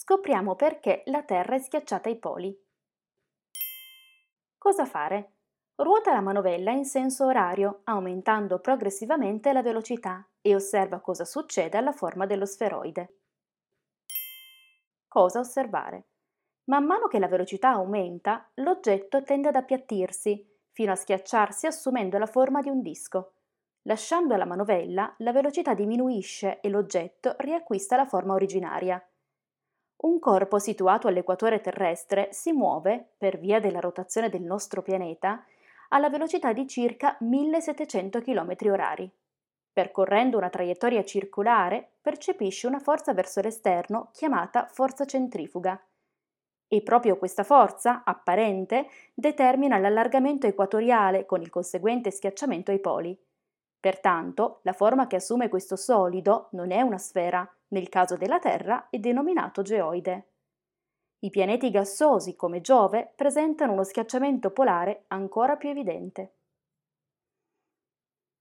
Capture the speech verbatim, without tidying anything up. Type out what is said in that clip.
Scopriamo perché la Terra è schiacciata ai poli. Cosa fare? Ruota la manovella in senso orario, aumentando progressivamente la velocità e osserva cosa succede alla forma dello sferoide. Cosa osservare? Man mano che la velocità aumenta, l'oggetto tende ad appiattirsi, fino a schiacciarsi assumendo la forma di un disco. Lasciando la manovella, la velocità diminuisce e l'oggetto riacquista la forma originaria. Un corpo situato all'equatore terrestre si muove, per via della rotazione del nostro pianeta, alla velocità di circa millesettecento chilometri orari. Percorrendo una traiettoria circolare, percepisce una forza verso l'esterno chiamata forza centrifuga. E proprio questa forza, apparente, determina l'allargamento equatoriale con il conseguente schiacciamento ai poli. Pertanto, la forma che assume questo solido non è una sfera, nel caso della Terra è denominato geoide. I pianeti gassosi, come Giove, presentano uno schiacciamento polare ancora più evidente.